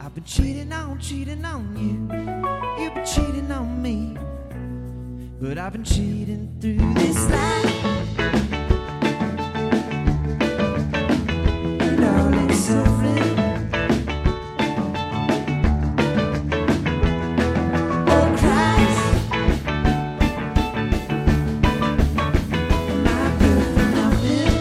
I've been cheating on you. You've been cheating on me. But I've been cheating through this life. And all it's suffering. Oh Christ, am I good for nothing?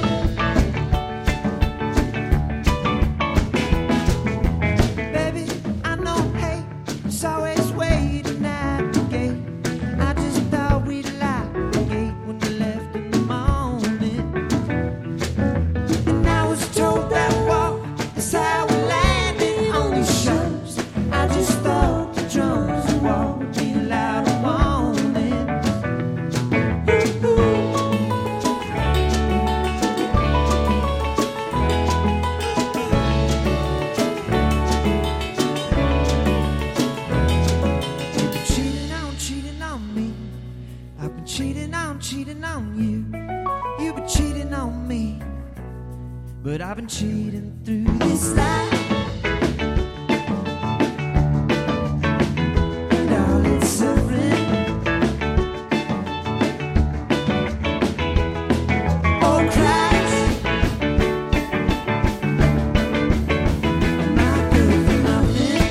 Baby, I know hate is always waiting at the gate. I just thought we'd lie when we left in the morning. And I was told that war is how we landed on these shores. I just thought the drums of war would be loud and warning. Ooh. You've been cheating on me. I've been cheating on you. You've been cheating on me. But I've been cheating through this life. And all it's suffering. Oh Christ, am I good for nothing?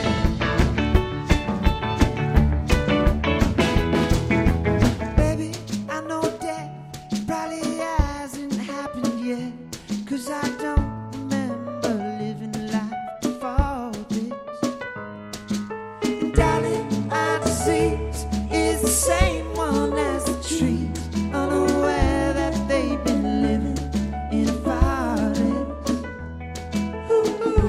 Baby, I know that probably hasn't happened yet. 'Cause I don't remember living life before this. And darling, our disease is the same one as the trees, unaware that they've been living in a forest. Ooh.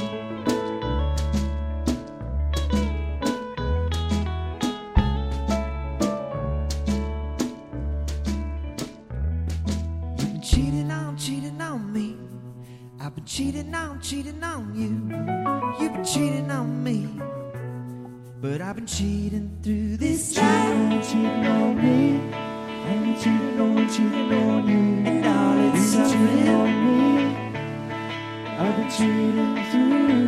You've been cheating on me. I've been cheating on you. You've been cheating on me. But I've been cheating through this life. Cheating on me, I've been cheating on you. And all it's Cheating suffering. on me, I've been cheating through